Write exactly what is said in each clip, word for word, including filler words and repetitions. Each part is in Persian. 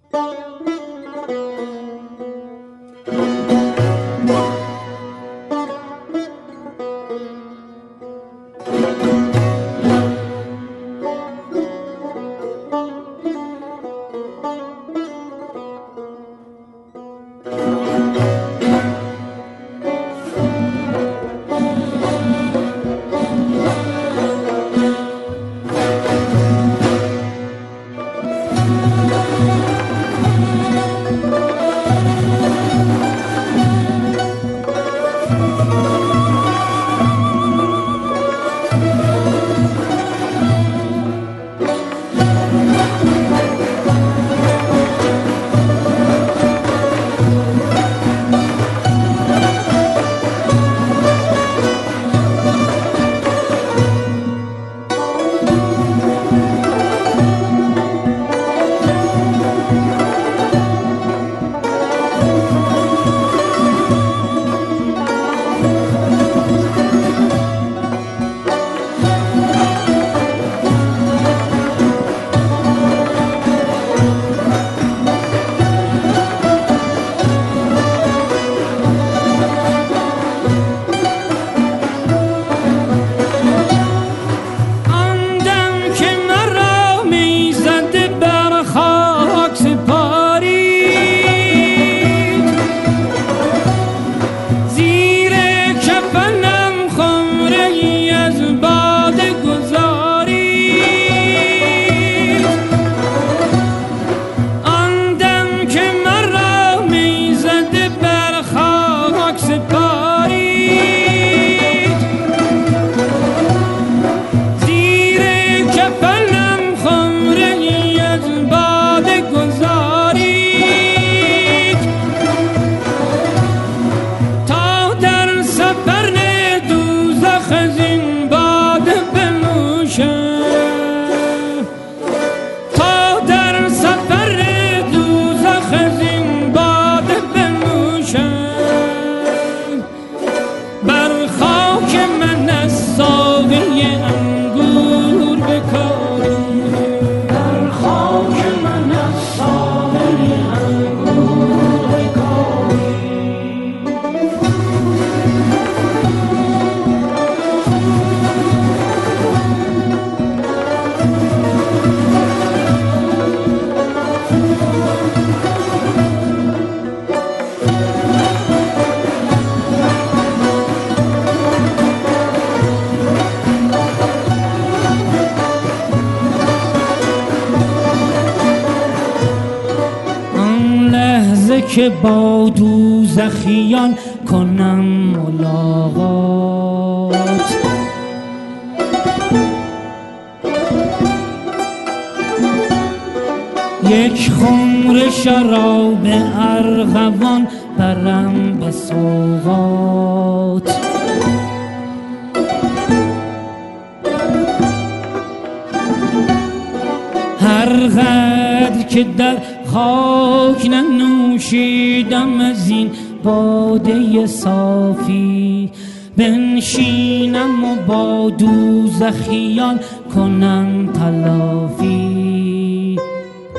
که با دوزخیان کنم ملاقات، یک خمر شراب ارغوان برم به سوغات. هر قدر که در خاک ننوشیدم از این باده صافی، بنشینم و با دوزخیان کنم تلافی.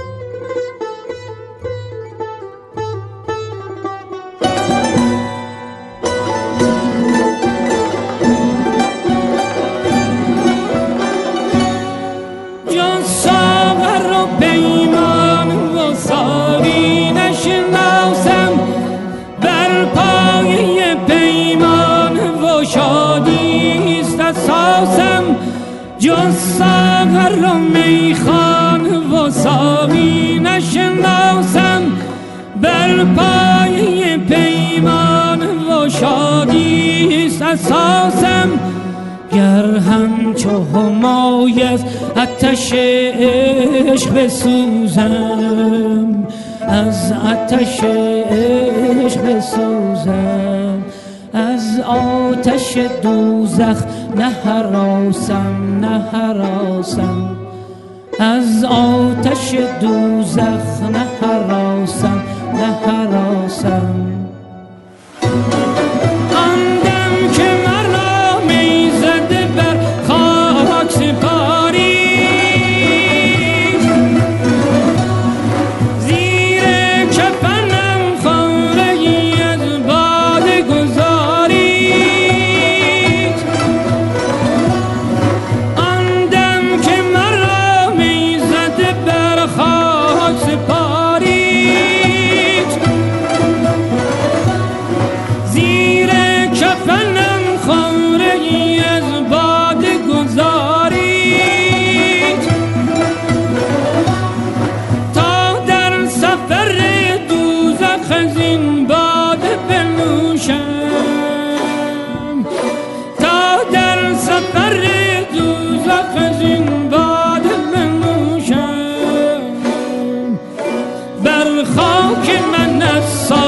جز ساغر و میخان و ساقی نشناسم، بر پایه پیمان و شادیست اساسم. گر همچو همایز آتش عشق بسوزم، از آتش عشق بسوزم، از آتش دوزخ نه هراسم نه هراسم، از آتش دوزخ نه هراسم نه هراسم. آن دم که مرا می زده بر خاک سپاری، زیر خاک من